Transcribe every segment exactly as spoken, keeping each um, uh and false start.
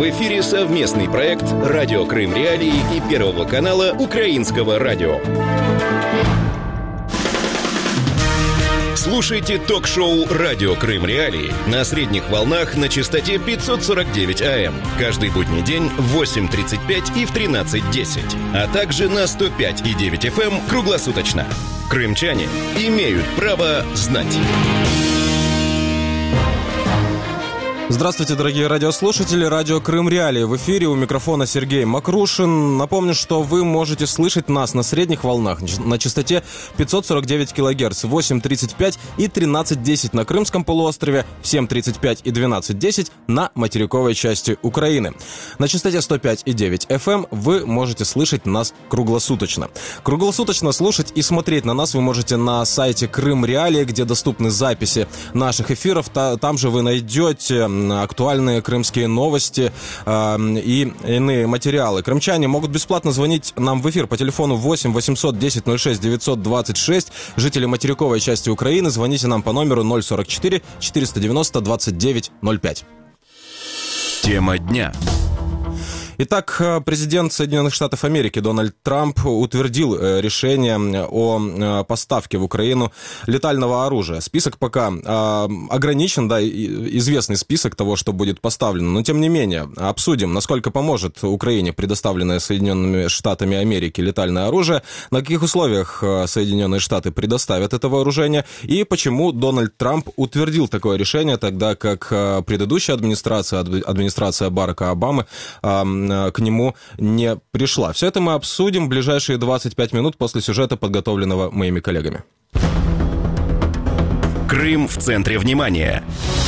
В эфире совместный проект «Радио Крым Реалии» и Первого канала Украинского радио. Слушайте ток-шоу «Радио Крым Реалии» на средних волнах на частоте пятьсот сорок девять АМ каждый будний день в восемь тридцать пять и в тринадцать десять, а также на сто пять и девять эф эм круглосуточно. Крымчане имеют право знать. Здравствуйте, дорогие радиослушатели. Радио Крым Реалии в эфире. У микрофона Сергей Макрушин. Напомню, что вы можете слышать нас на средних волнах на частоте пятьсот сорок девять килогерц, восемь тридцать пять и тринадцать десять на Крымском полуострове, в семь тридцать пять и двенадцать десять на материковой части Украины. На частоте сто пять и девять эф эм вы можете слышать нас круглосуточно. Круглосуточно слушать и смотреть на нас вы можете на сайте Крым Реалии, где доступны записи наших эфиров. Там же вы найдете актуальные крымские новости э, и иные материалы. Крымчане могут бесплатно звонить нам в эфир по телефону восемь восемьсот десять ноль шесть девятьсот двадцать шесть. Жители материковой части Украины, звоните нам по номеру ноль сорок четыре четыреста девяносто двадцать девять ноль пять. Тема дня. Итак, президент Соединенных Штатов Америки Дональд Трамп утвердил решение о поставке в Украину летального оружия. Список пока ограничен, да, известный список того, что будет поставлено, но тем не менее обсудим, насколько поможет Украине предоставленное Соединенными Штатами Америки летальное оружие, на каких условиях Соединенные Штаты предоставят это вооружение и почему Дональд Трамп утвердил такое решение, тогда как предыдущая администрация, администрация Барака Обамы, к нему не пришла. Все это мы обсудим в ближайшие двадцать пять минут после сюжета, подготовленного моими коллегами. Крым в центре внимания.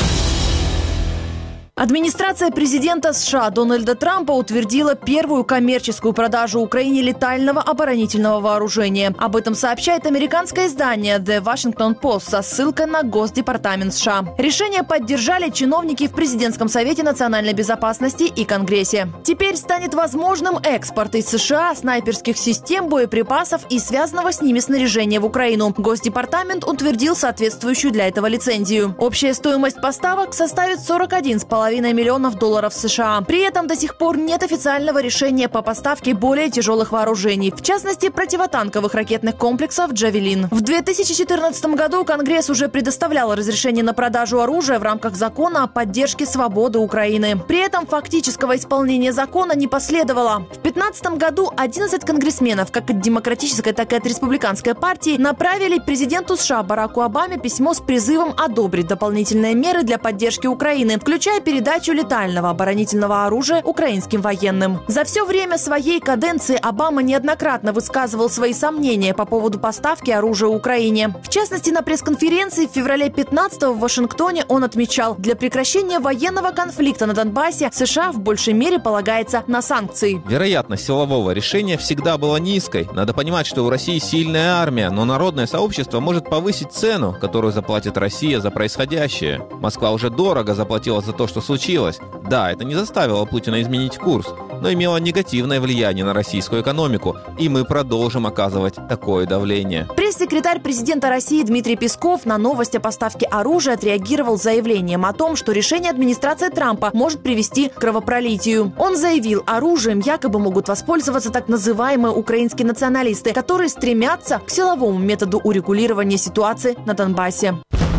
Администрация президента США Дональда Трампа утвердила первую коммерческую продажу Украине летального оборонительного вооружения. Об этом сообщает американское издание The Washington Post со ссылкой на Госдепартамент США. Решение поддержали чиновники в Президентском совете национальной безопасности и Конгрессе. Теперь станет возможным экспорт из США снайперских систем, боеприпасов и связанного с ними снаряжения в Украину. Госдепартамент утвердил соответствующую для этого лицензию. Общая стоимость поставок составит сорок один целых пять десятых миллионов долларов США. При этом до сих пор нет официального решения по поставке более тяжелых вооружений, в частности, противотанковых ракетных комплексов «Джавелин». В две тысячи четырнадцатом году Конгресс уже предоставлял разрешение на продажу оружия в рамках закона о поддержке свободы Украины. При этом фактического исполнения закона не последовало. В две тысячи пятнадцатом году одиннадцать конгрессменов, как от демократической, так и от республиканской партии, направили президенту США Бараку Обаме письмо с призывом одобрить дополнительные меры для поддержки Украины, включая передачу передачу летального оборонительного оружия украинским военным. За все время своей каденции Обама неоднократно высказывал свои сомнения по поводу поставки оружия Украине. В частности, на пресс-конференции в феврале пятнадцатого в Вашингтоне он отмечал, для прекращения военного конфликта на Донбассе США в большей мере полагается на санкции. Вероятность силового решения всегда была низкой. Надо понимать, что у России сильная армия, но народное сообщество может повысить цену, которую заплатит Россия за происходящее. Москва уже дорого заплатила за то, что случилось. Да, это не заставило Путина изменить курс, но имело негативное влияние на российскую экономику, и мы продолжим оказывать такое давление. Пресс-секретарь президента России Дмитрий Песков на новость о поставке оружия отреагировал заявлением о том, что решение администрации Трампа может привести к кровопролитию. Он заявил, оружием якобы могут воспользоваться так называемые украинские националисты, которые стремятся к силовому методу урегулирования ситуации на Донбассе.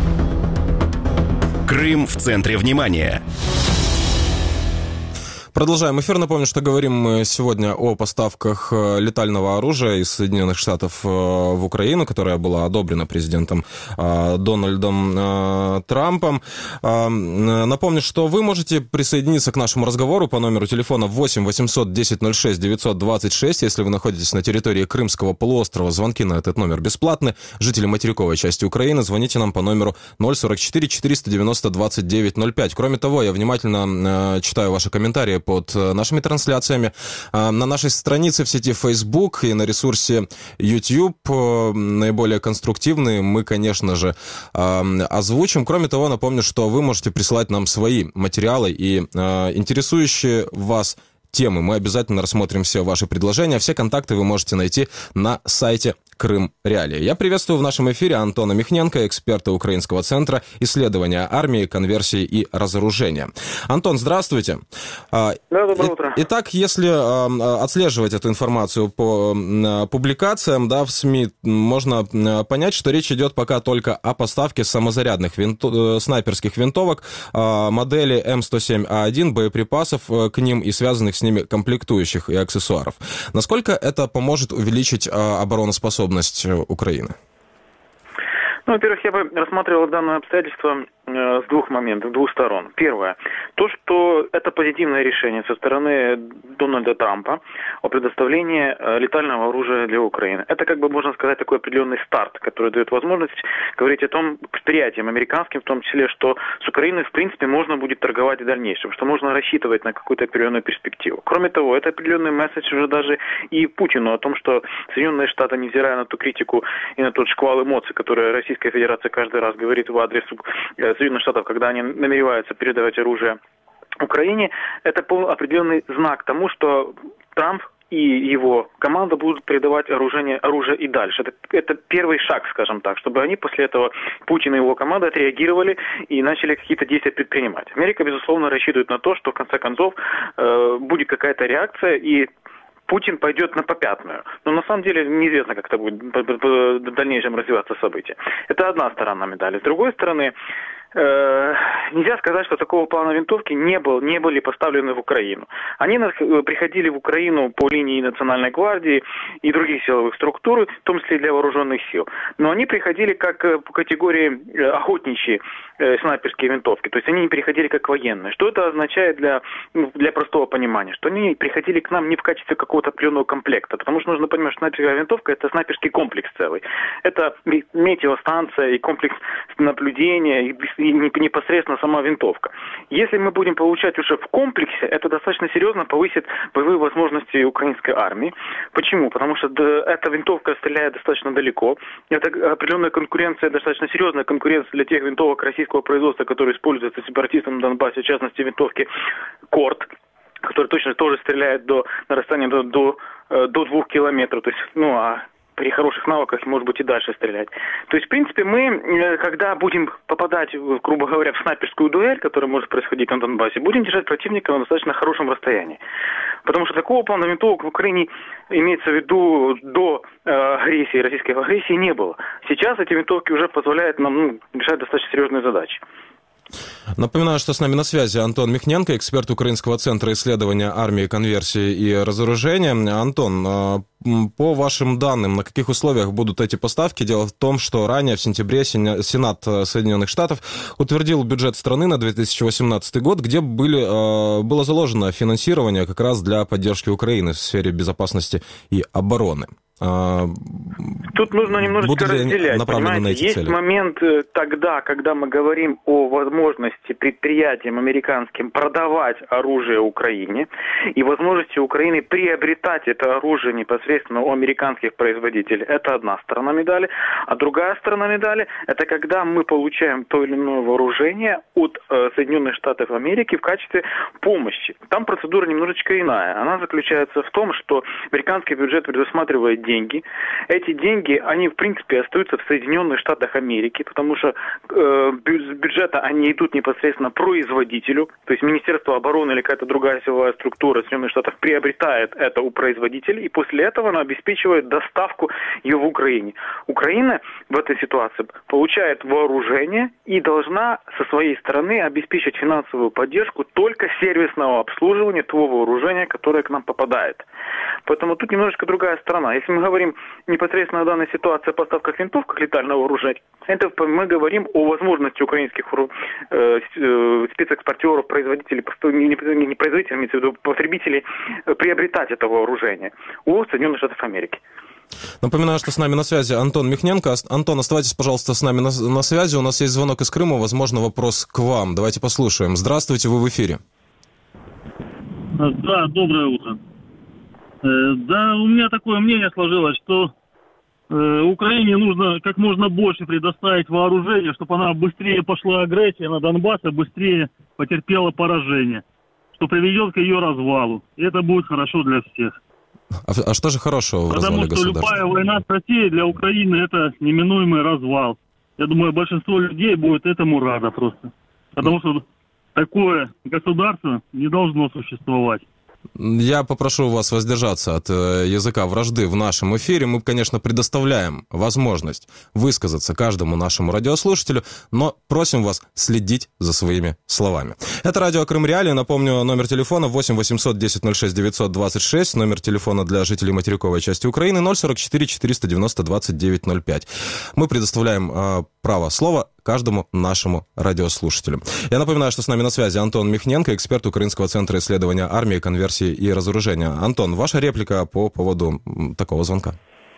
Крым в центре внимания. Продолжаем эфир. Напомню, что говорим мы сегодня о поставках летального оружия из Соединенных Штатов в Украину, которая была одобрена президентом Дональдом Трампом. Напомню, что вы можете присоединиться к нашему разговору по номеру телефона восемь восемьсот десять ноль шесть девятьсот двадцать шесть. Если вы находитесь на территории Крымского полуострова, звонки на этот номер бесплатны. Жители материковой части Украины, звоните нам по номеру ноль сорок четыре четыреста девяносто двадцать девять ноль пять. Кроме того, я внимательно читаю ваши комментарии под нашими трансляциями на нашей странице в сети Facebook и на ресурсе YouTube. Наиболее конструктивные мы, конечно же, озвучим. Кроме того, напомню, что вы можете присылать нам свои материалы и интересующие вас темы. Мы обязательно рассмотрим все ваши предложения. Все контакты вы можете найти на сайте Крым Реалии. Я приветствую в нашем эфире Антона Михненко, эксперта Украинского центра исследования армии, конверсии и разоружения. Антон, здравствуйте. Да, доброе утро. Итак, если отслеживать эту информацию по публикациям, да, в СМИ, можно понять, что речь идет пока только о поставке самозарядных винто... снайперских винтовок модели эм сто семь а один, боеприпасов к ним и связанных с ними комплектующих и аксессуаров. Насколько это поможет увеличить обороноспособность Украины? Ну, во-первых, я бы рассматривал данное обстоятельство э, с двух моментов, с двух сторон. Первое. То, что это позитивное решение со стороны Дональда Трампа о предоставлении э, летального оружия для Украины. Это, как бы можно сказать, такой определенный старт, который дает возможность говорить о том, предприятиям американским в том числе, что с Украиной, в принципе, можно будет торговать в дальнейшем, что можно рассчитывать на какую-то определенную перспективу. Кроме того, это определенный месседж уже даже и Путину о том, что Соединенные Штаты, невзирая на ту критику и на тот шквал эмоций, которые Российская Федерация каждый раз говорит в адрес Соединенных Штатов, когда они намереваются передавать оружие Украине, это определенный знак тому, что Трамп и его команда будут передавать оружие, оружие и дальше. Это, это первый шаг, скажем так, чтобы они после этого, Путин и его команда, отреагировали и начали какие-то действия предпринимать. Америка, безусловно, рассчитывает на то, что в конце концов э, будет какая-то реакция и Путин пойдет на попятную. Но на самом деле неизвестно, как это будет в дальнейшем развиваться события. Это одна сторона медали. С другой стороны, э, нельзя сказать, что такого плана винтовки не, был, не были поставлены в Украину. Они приходили в Украину по линии Национальной гвардии и других силовых структур, в том числе и для вооруженных сил. Но они приходили как по категории охотничьи э, снайперские винтовки. То есть они не приходили как военные. Что это означает для, для простого понимания? Что они приходили к нам не в качестве какого-то определенного комплекта. Потому что нужно понимать, что снайперская винтовка — это снайперский комплекс целый. Это метеостанция и комплекс наблюдения, и, и непосредственно сама винтовка. Если мы будем получать уже в комплексе, это достаточно серьезно повысит боевые возможности украинской армии. Почему? Потому что эта винтовка стреляет достаточно далеко. Это определенная конкуренция, достаточно серьезная конкуренция для тех винтовок российского производства, которые используются сепаратистами на Донбассе, в частности винтовки Корт, который точно тоже стреляет до, на расстоянии до, до, до двух километров. То есть, ну, а при хороших навыках, может быть, и дальше стрелять. То есть, в принципе, мы, когда будем попадать, грубо говоря, в снайперскую дуэль, которая может происходить на Донбассе, будем держать противника на достаточно хорошем расстоянии. Потому что такого плана винтовок в Украине, имеется в виду, до э, агрессии, российской агрессии, не было. Сейчас эти винтовки уже позволяют нам ну, решать достаточно серьезные задачи. Напоминаю, что с нами на связи Антон Михненко, эксперт Украинского центра исследования армии, конверсии и разоружения. Антон, по вашим данным, на каких условиях будут эти поставки? Дело в том, что ранее в сентябре Сенат Соединенных Штатов утвердил бюджет страны на две тысячи восемнадцатый год, где были, было заложено финансирование как раз для поддержки Украины в сфере безопасности и обороны. Тут нужно немножечко разделять, понимаете, есть цели? Момент тогда, когда мы говорим о возможности предприятиям американским продавать оружие Украине и возможности Украины приобретать это оружие непосредственно у американских производителей. Это одна сторона медали. А другая сторона медали – это когда мы получаем то или иное вооружение от э, Соединенных Штатов Америки в качестве помощи. Там процедура немножечко иная. Она заключается в том, что американский бюджет предусматривает деньги. Эти деньги, они в принципе остаются в Соединенных Штатах Америки, потому что э, с бюджета они идут непосредственно производителю, то есть Министерство обороны или какая-то другая силовая структура Соединенных Штатов приобретает это у производителя, и после этого она обеспечивает доставку ее в Украине. Украина в этой ситуации получает вооружение и должна со своей стороны обеспечить финансовую поддержку только сервисного обслуживания того вооружения, которое к нам попадает. Поэтому тут немножечко другая сторона. Если мы говорим непосредственно о данной ситуации о поставках винтовок летального вооружения, это мы говорим о возможности украинских э, спецэкспортеров, производителей, не производителей, имеется в виду потребителей, приобретать это вооружение у Соединенных Штатов Америки. Напоминаю, что с нами на связи Антон Михненко. Антон, оставайтесь, пожалуйста, с нами на, на связи. У нас есть звонок из Крыма, возможно, вопрос к вам. Давайте послушаем. Здравствуйте, вы в эфире. Да, доброе утро. Да, у меня такое мнение сложилось, что э, Украине нужно как можно больше предоставить вооружение, чтобы она быстрее пошла агрессия на Донбасс, а быстрее потерпела поражение, что приведет к ее развалу. И это будет хорошо для всех. А, а что же хорошего в Потому развале что государства? любая война с Россией для Украины – это неминуемый развал. Я думаю, большинство людей будет этому радо просто. Потому что такое государство не должно существовать. Я попрошу вас воздержаться от э, языка вражды в нашем эфире. Мы, конечно, предоставляем возможность высказаться каждому нашему радиослушателю, но просим вас следить за своими словами. Это радио Крым Реалии. Напомню, номер телефона восемь восемьсот десять ноль шесть девятьсот двадцать шесть, номер телефона для жителей материковой части Украины ноль сорок четыре четыреста девяносто двадцать девять ноль пять. Мы предоставляем э, право слова каждому нашему радиослушателю. Я напоминаю, что с нами на связи Антон Михненко, эксперт Украинского центра исследования армии, конверсии и разоружения. Антон, ваша реплика по поводу такого звонка?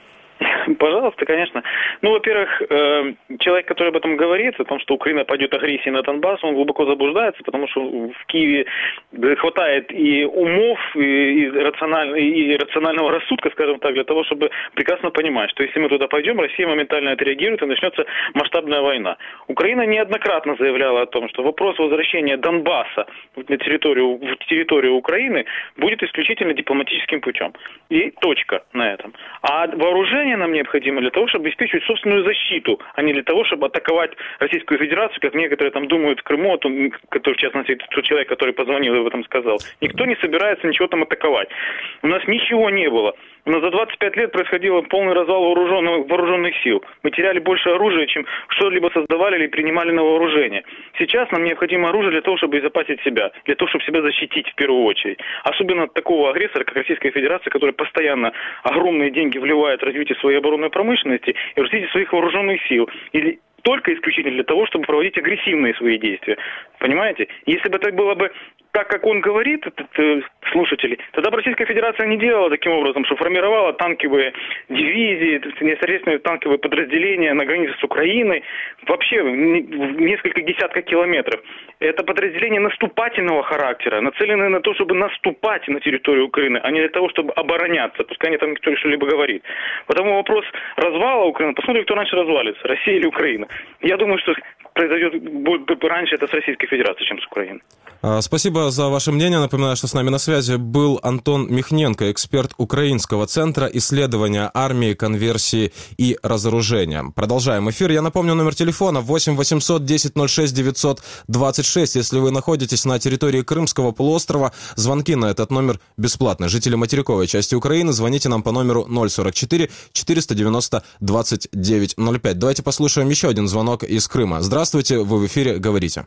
Пожалуйста, конечно. Ну, во-первых, человек, который об этом говорит, о том, что Украина пойдет агрессией на Донбасс, он глубоко заблуждается, потому что в Киеве хватает и умов, и, рациональ... и рационального рассудка, скажем так, для того, чтобы прекрасно понимать, что если мы туда пойдем, Россия моментально отреагирует и начнется масштабная война. Украина неоднократно заявляла о том, что вопрос возвращения Донбасса на территорию, в территорию Украины будет исключительно дипломатическим путем. И точка на этом. А вооружение нам необходимо для того, чтобы обеспечивать собственную защиту, а не для того, чтобы атаковать Российскую Федерацию, как некоторые там думают в Крыму, который, в частности, тот человек, который позвонил и об этом сказал. Никто не собирается ничего там атаковать. У нас ничего не было. У нас за двадцать пять лет происходил полный развал вооруженных, вооруженных сил. Мы теряли больше оружия, чем что-либо создавали или принимали на вооружение. Сейчас нам необходимо оружие для того, чтобы обезопасить себя, для того, чтобы себя защитить в первую очередь. Особенно от такого агрессора, как Российская Федерация, которая постоянно огромные деньги вливает в развитие своей оборонной промышленности и в развитие своих вооруженных сил. Или только исключительно для того, чтобы проводить агрессивные свои действия. Понимаете? Если бы это было бы так, как он говорит, этот э, слушатель, тогда бы Российская Федерация не делала таким образом, что формировала танковые дивизии, непосредственные танковые подразделения на границе с Украиной, вообще в несколько десятков километров. Это подразделения наступательного характера, нацеленные на то, чтобы наступать на территорию Украины, а не для того, чтобы обороняться, пускай там никто что-либо говорит. Потому вопрос развала Украины, посмотрим, кто раньше развалится, Россия или Украина. Я думаю, что произойдет раньше это с Российской Федерацией, чем с Украиной. Спасибо за ваше мнение. Напоминаю, что с нами на связи был Антон Михненко, эксперт Украинского центра исследования армии, конверсии и разоружения. Продолжаем эфир. Я напомню, номер телефона восемь восемьсот десять ноль шесть девятьсот двадцать шесть. Если вы находитесь на территории Крымского полуострова, звонки на этот номер бесплатны. Жители материковой части Украины, звоните нам по номеру ноль сорок четыре четыреста девяносто двадцать девять ноль пять. Давайте послушаем еще один звонок из Крыма. Здравствуйте, вы в эфире, говорите.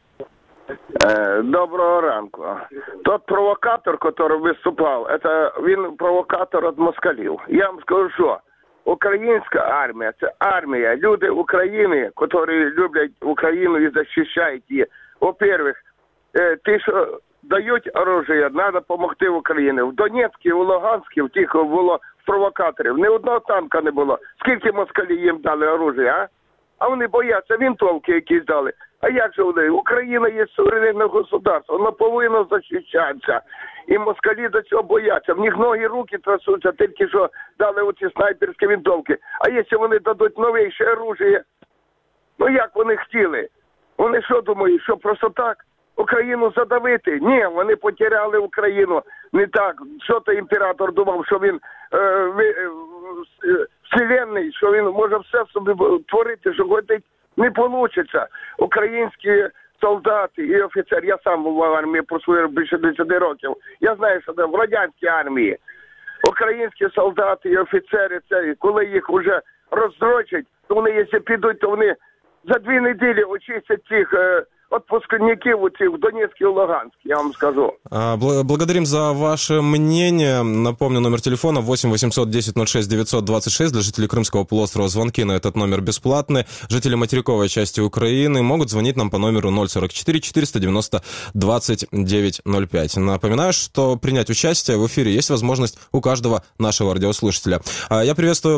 Доброго ранку. Тот провокатор, который виступав, это він провокатор від москалів. Я вам скажу, що українська армія – це армія, люди України, які люблять Україну і захищають її. Во-первых, ті, що дають оружие, треба допомогти Україні. В Донецькій, в Луганській, в тих було провокаторів. Ні одного танка не було. Скільки москалі їм дали оружие, а? А вони бояться, винтовки якісь дали. А як же вони? Україна є суверенне государство, воно повинно захищатися. І москалі до цього бояться. В них ноги, руки трясуться, тільки що дали оці снайперські винтовки. А якщо вони дадуть новіше оружие, ну як вони хотіли? Вони що думають, що просто так Україну задавити? Ні, вони потеряли Україну. Не так. Що то імператор думав, що він е, е, вселенний, що він може все собі творити, що хотить. Не вийде. Українські солдати і офіцери, я сам був в армії прослужив більше десяти років, я знаю, що там в радянській армії українські солдати і офіцери, це, коли їх вже роздрочать, то вони, якщо підуть, то вони за дві неділі очистять цих е, отпускників у цих в Донецькій і Луганській, я вам скажу. Благодарим за ваше мнение. Напомню, номер телефона восемь восемьсот десять ноль шесть девятьсот двадцать шесть. Для жителей Крымского полуострова звонки на этот номер бесплатны. Жители материковой части Украины могут звонить нам по номеру ноль сорок четыре четыреста девяносто двадцать девять ноль пять. Напоминаю, что принять участие в эфире есть возможность у каждого нашего радиослушателя. Я приветствую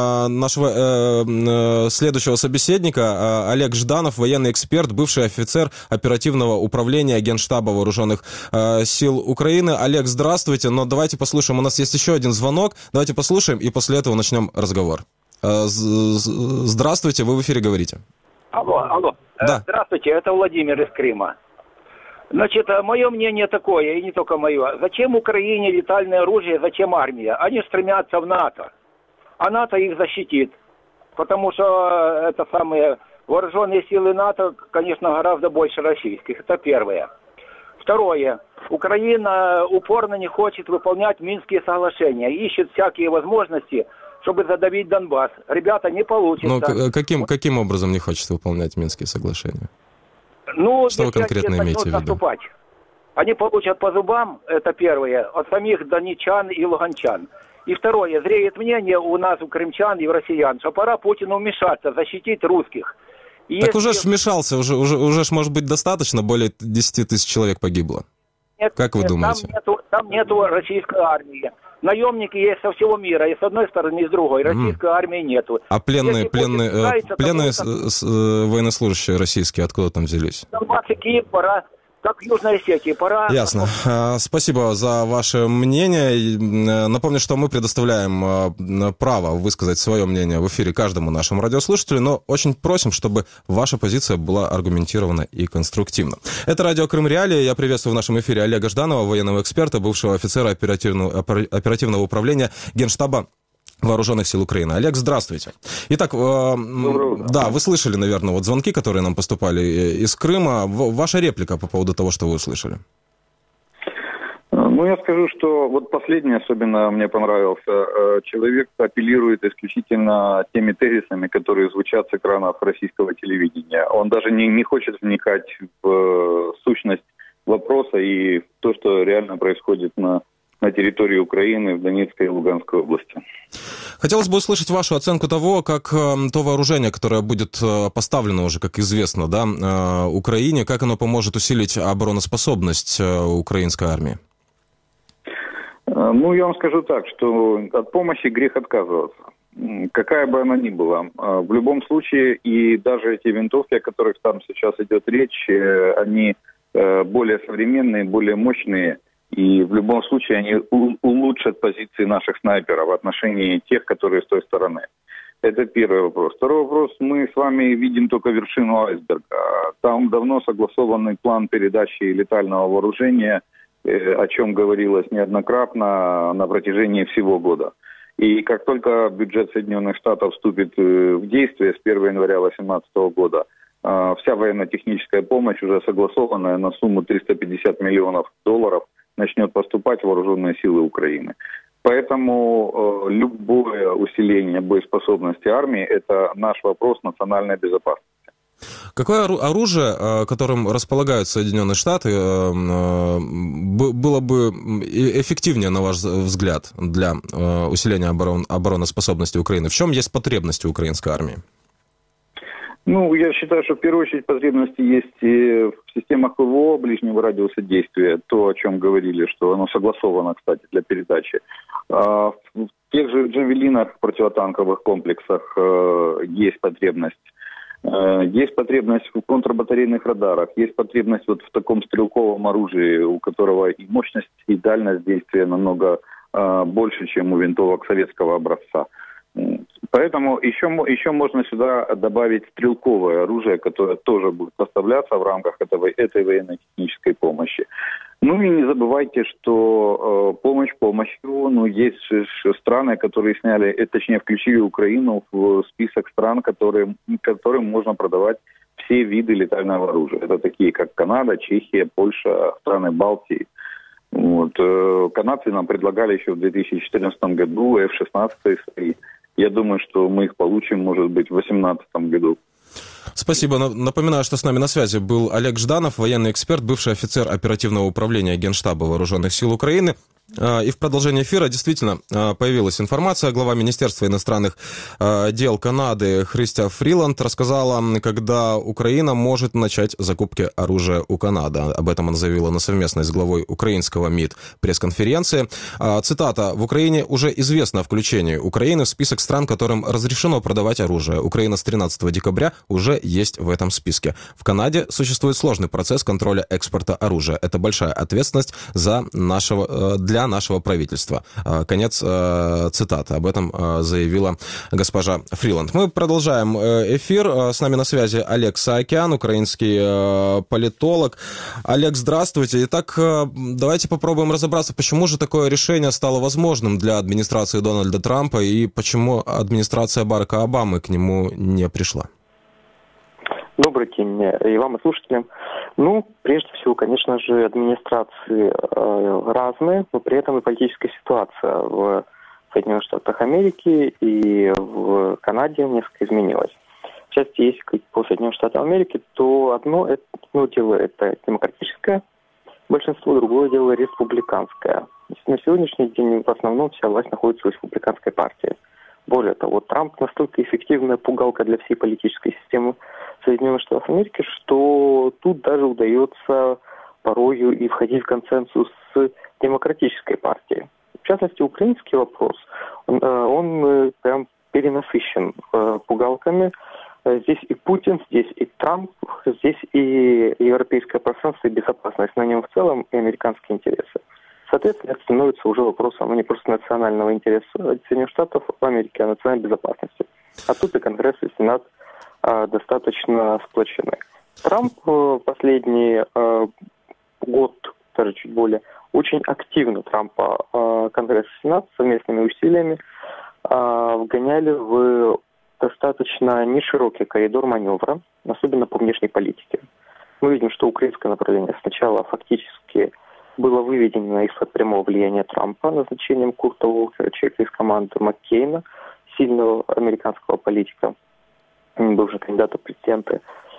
нашего следующего собеседника. Олег Жданов, военный эксперт, бывший офицер оперативного управления Генштаба Вооруженных э, сил Украины. Олег, здравствуйте, но давайте послушаем, у нас есть еще один звонок, давайте послушаем и после этого начнем разговор. Э, здравствуйте, вы в эфире говорите. Алло, алло. Да. Здравствуйте, это Владимир из Крыма. Значит, мое мнение такое, и не только мое. Зачем Украине летальное оружие, зачем армия? Они стремятся в НАТО. А НАТО их защитит. Потому что это самые вооруженные силы НАТО, конечно, гораздо больше российских. Это первое. Второе. Украина упорно не хочет выполнять Минские соглашения. Ищет всякие возможности, чтобы задавить Донбасс. Ребята, не получится. Но каким, каким образом не хочет выполнять Минские соглашения? Ну, что вы конкретно имеете в виду? Наступать. Они получат по зубам, это первое, от самих донечан и луганчан. И второе, зреет мнение у нас, у крымчан и у россиян, что пора Путину вмешаться, защитить русских. И так если... уже ж вмешался, уже, уже, уже ж, может быть, достаточно, более десять тысяч человек погибло. Нет, как вы нет, думаете? Там нету, там нету российской армии. Наемники есть со всего мира, и с одной стороны, и с другой. Российской mm. армии нету. А пленные, пленные, э, пленные с, с, э, военнослужащие российские откуда там взялись? Донбасс и Киев, пора, как в Южной Осетии, пора... Ясно. Спасибо за ваше мнение. Напомню, что мы предоставляем право высказать свое мнение в эфире каждому нашему радиослушателю, но очень просим, чтобы ваша позиция была аргументирована и конструктивна. Это радио Крым Реалии. Я приветствую в нашем эфире Олега Жданова, военного эксперта, бывшего офицера оперативного, оперативного управления Генштаба Вооруженных сил Украины. Олег, здравствуйте. Итак, э, да, вы слышали, наверное, вот звонки, которые нам поступали из Крыма. Ваша реплика по поводу того, что вы услышали? Ну, я скажу, что вот последний особенно мне понравился. Человек апеллирует исключительно теми тезисами, которые звучат с экранов российского телевидения. Он даже не, не хочет вникать в сущность вопроса и в то, что реально происходит на на территории Украины, в Донецкой и Луганской области. Хотелось бы услышать вашу оценку того, как э, то вооружение, которое будет э, поставлено уже, как известно, да, э, Украине, как оно поможет усилить обороноспособность э, украинской армии? Ну, я вам скажу так, что от помощи грех отказываться. Какая бы она ни была. В любом случае, и даже эти винтовки, о которых там сейчас идет речь, они более современные, более мощные. И в любом случае они улучшат позиции наших снайперов в отношении тех, которые с той стороны. Это первый вопрос. Второй вопрос. Мы с вами видим только вершину айсберга. Там давно согласованный план передачи летального вооружения, о чем говорилось неоднократно на протяжении всего года. И как только бюджет Соединенных Штатов вступит в действие с первого января две тысячи восемнадцатого года, вся военно-техническая помощь, уже согласованная на сумму триста пятьдесят миллионов долларов, начнет поступать в вооруженные силы Украины. Поэтому э, любое усиление боеспособности армии – это наш вопрос национальной безопасности. Какое оружие, которым располагают Соединенные Штаты, было бы эффективнее, на ваш взгляд, для усиления оборон, обороноспособности Украины? В чем есть потребности украинской армии? Ну, я считаю, что в первую очередь потребности есть и в системах ПВО ближнего радиуса действия, то, о чем говорили, что оно согласовано, кстати, для передачи. А в тех же джавелинах, противотанковых комплексах есть потребность. Есть потребность в контрбатарейных радарах, есть потребность вот в таком стрелковом оружии, у которого и мощность, и дальность действия намного больше, чем у винтовок советского образца. Поэтому еще, еще можно сюда добавить стрелковое оружие, которое тоже будет поставляться в рамках этого, этой военно-технической помощи. Ну и не забывайте, что э, помощь помощью, ну есть страны, которые сняли, э, точнее включили Украину в список стран, которые, которым можно продавать все виды летального оружия. Это такие, как Канада, Чехия, Польша, страны Балтии. Вот. Э, канадцы нам предлагали еще в две тысячи четырнадцатом году эф шестнадцать свои. Я думаю, что мы их получим, может быть, в две тысячи восемнадцатом году. Спасибо. Напоминаю, что с нами на связи был Олег Жданов, военный эксперт, бывший офицер оперативного управления Генштаба Вооруженных сил Украины. И в продолжении эфира действительно появилась информация. Глава Министерства иностранных дел Канады Христя Фриланд рассказала, когда Украина может начать закупки оружия у Канады. Об этом она заявила на совместной с главой украинского МИД пресс-конференции. Цитата. «В Украине уже известно о включении Украины в список стран, которым разрешено продавать оружие. Украина с тринадцатого декабря уже есть в этом списке. В Канаде существует сложный процесс контроля экспорта оружия. Это большая ответственность за нашего, для для нашего правительства. Конец цитаты. Об этом заявила госпожа Фриланд. Мы продолжаем эфир. С нами на связи Олег Саакян, украинский политолог. Олег, здравствуйте. Итак, давайте попробуем разобраться, почему же такое решение стало возможным для администрации Дональда Трампа и почему администрация Барака Обамы к нему не пришла. Добрый день и вам, и слушателям. Ну, прежде всего, конечно же, администрации э, разные, но при этом и политическая ситуация в Соединенных Штатах Америки и в Канаде несколько изменилась. В частности, если говорить по Соединенным Штатам Америки, то одно, одно дело это демократическое большинство, другое дело республиканское. На сегодняшний день в основном вся власть находится в республиканской партии. Более того, Трамп настолько эффективная пугалка для всей политической системы Соединенных Штатов Америки, что тут даже удается порою и входить в консенсус с демократической партией. В частности, украинский вопрос, он, он прям перенасыщен пугалками. Здесь и Путин, здесь и Трамп, здесь и европейское пространство и безопасность на нем в целом, и американские интересы. Соответственно, это становится уже вопросом не просто национального интереса Соединенных Штатов Америки, а национальной безопасности. А тут и Конгресс, и Сенат а, достаточно сплочены. Трамп э, последний э, год, даже чуть более, очень активно Трампа э, Конгресс и Сенат совместными усилиями э, вгоняли в достаточно неширокий коридор маневра, особенно по внешней политике. Мы видим, что украинское направление сначала фактически было выведено из-под прямого влияния Трампа назначением Курта Волкера, человека из команды Маккейна, сильного американского политика, бывшего кандидата в президенты.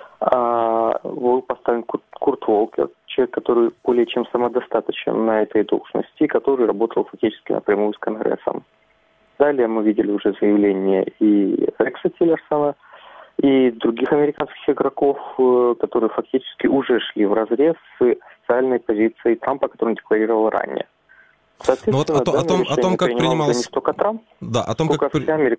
А, был поставлен Курт, Курт Волкер, человек, который более чем самодостаточен на этой должности, который работал фактически напрямую с Конгрессом. Далее мы видели уже заявление и Рекса Тиллерсона, и других американских игроков, которые фактически уже шли вразрез с официальной позицией Трампа, которую он декларировал ранее. Ну вот о, о, том, о том, как принималось... Не столько Трамп, да, о том, сколько как... вся Америка.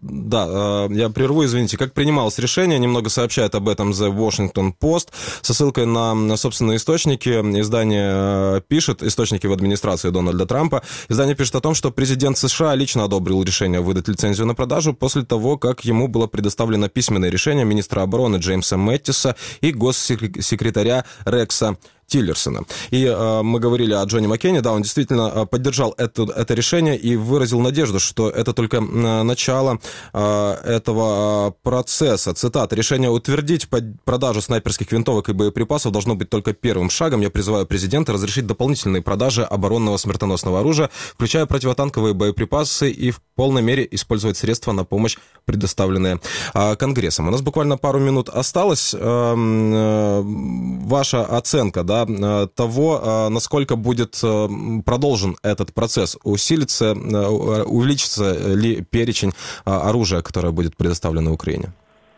Да, я прерву, извините. Как принималось решение, немного сообщает об этом The Washington Post со ссылкой на собственные источники. Издание пишет, источники в администрации Дональда Трампа, издание пишет о том, что президент США лично одобрил решение выдать лицензию на продажу после того, как ему было предоставлено письменное решение министра обороны Джеймса Мэттиса и госсекретаря Рекса Тиллерсона. И э, мы говорили о Джонни Маккейне, да, он действительно э, поддержал это, это решение и выразил надежду, что это только э, начало э, этого э, процесса. Цитата: «Решение утвердить под продажу снайперских винтовок и боеприпасов должно быть только первым шагом. Я призываю президента разрешить дополнительные продажи оборонного смертоносного оружия, включая противотанковые боеприпасы, и в полной мере использовать средства на помощь, предоставленные э, Конгрессом». У нас буквально пару минут осталось. Э, э, ваша оценка, да, того, насколько будет продолжен этот процесс, усилится, увеличится ли перечень оружия, которое будет предоставлено Украине?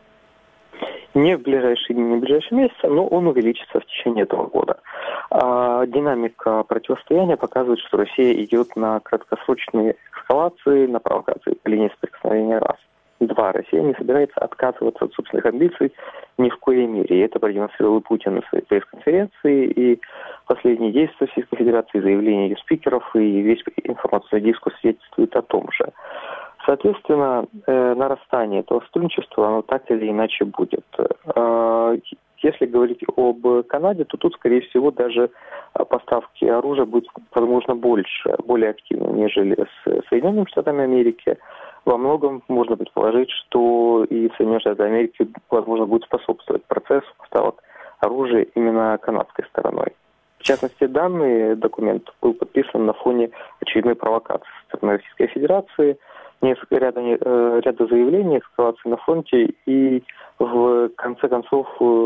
Не в ближайшие дни, не в ближайшие месяцы, но он увеличится в течение этого года. А динамика противостояния показывает, что Россия идет на краткосрочные эскалации, на провокации по линии соприкосновения раз. Два. Россия не собирается отказываться от собственных амбиций ни в коей мере. И это продемонстрировал и Путин на своей пресс-конференции, и последние действия Российской Федерации, заявления ее спикеров, и весь информационный дискурс свидетельствует о том же. Соответственно, э, нарастание этого сотрудничества, оно так или иначе будет. Э, если говорить об Канаде, то тут, скорее всего, даже поставки оружия будут, возможно, больше, более активны, нежели с Соединенными Штатами Америки. Во многом можно предположить, что и Соединенные Штаты Америки, возможно, будут способствовать процессу поставок оружия именно канадской стороной. В частности, данный документ был подписан на фоне очередной провокации со стороны Российской Федерации, несколько ряда, ряда заявлений, эскалации на фронте и, в конце концов,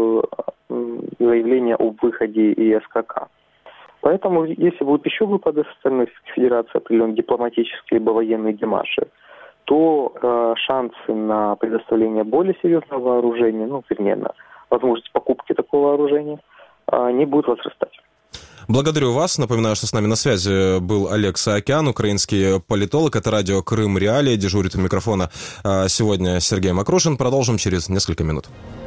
заявление об выходе из СКК. Поэтому, если будут еще выпады со стороны Российской Федерации, определенные дипломатические либо военные демарши, то э, шансы на предоставление более серьезного вооружения, ну, вернее, на возможность покупки такого вооружения, э, не будут возрастать. Благодарю вас. Напоминаю, что с нами на связи был Олег Саакян, украинский политолог. Это радио «Крым Реалии». Дежурит у микрофона сегодня Сергей Макрушин. Продолжим через несколько минут.